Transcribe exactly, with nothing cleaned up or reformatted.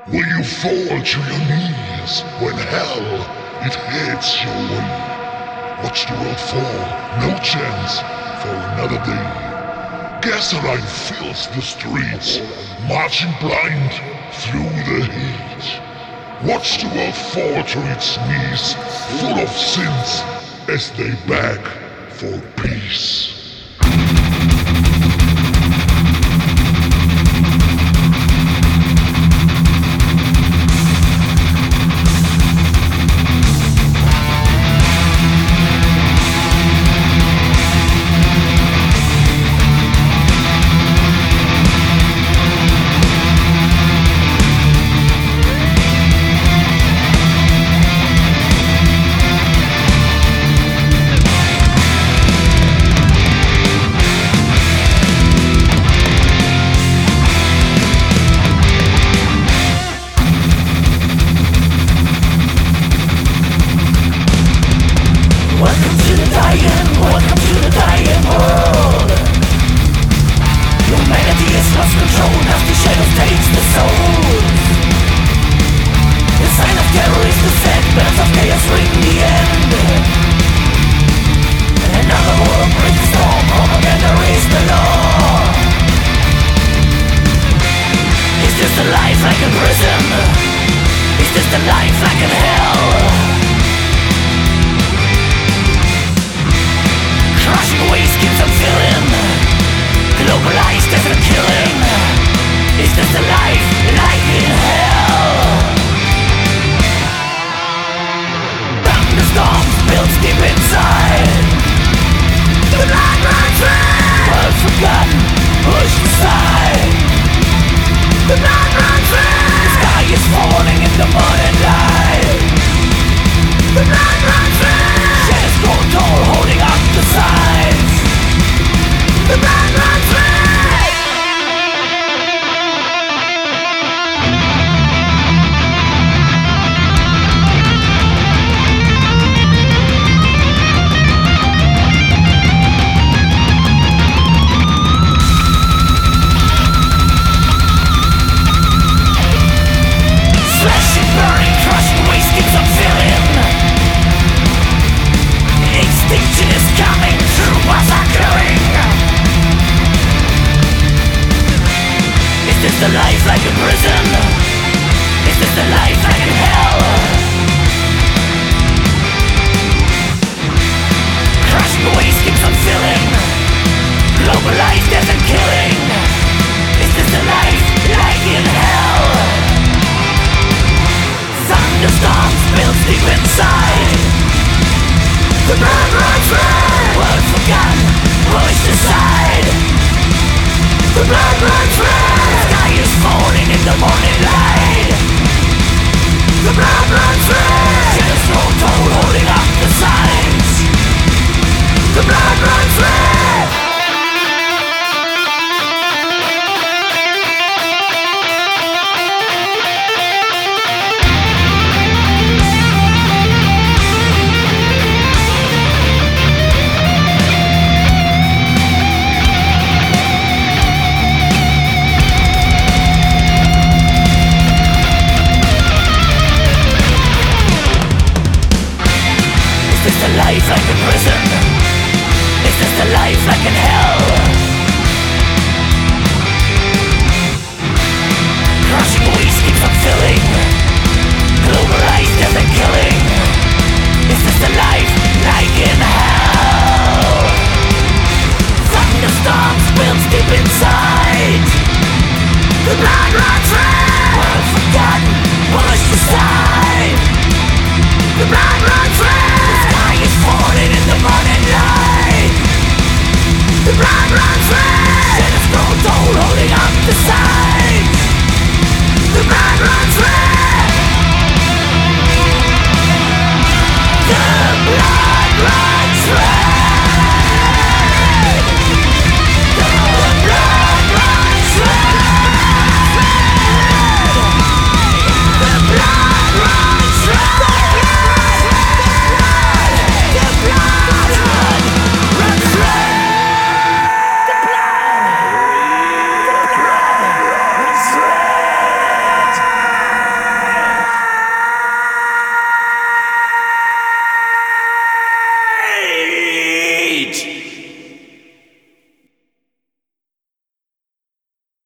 Will you fall to your knees when hell, it heads your way? Watch the world fall, no chance for another day. Gasoline fills the streets, marching blind through the heat. Watch the world fall to its knees, full of sins, as they beg for peace. Welcome to the dying, welcome to the dying world. Humanity has lost control as the shadows takes the souls. The sign of terror is the set, bells of chaos ring the end. Another world brings the storm, propaganda is the law. Is this a life like a prison? Is this a life like in hell? Crushing waves keeps on filling, globalized as a killing. Is this a life like in hell? Thunderstorms built deep inside. The blood runs red. World forgotten, pushed aside. The blood runs red. The sky is falling in the morning light. The blood runs red. Shadows grow tall, holding up the signs. The blood runs red. Slashing, burning, crushing waste keeps on filling. Extinction is coming, true massacring. Is this the life like a prison? Is this the life like in hell? Crushing waste keeps on filling, globalized death and killing. Is this the life like in hell? Thunderstorms built deep inside. The blood runs red. World forgotten, pushed aside. The blood runs red. The sky is falling in the morning light. The blood runs red. Shadows grow tall, holding up the signs. The blood runs red. Is this the life like a prison? Is this the life like in hell? Crushing waste keeps on filling, globalized death and killing. Is this the life like in hell? Thunderstorms built deep inside. The blood runs red. World forgotten, pushed aside. The blood runs red. The sky is falling in the morning light. The blood runs red. Shadows grow tall, holding up the sign.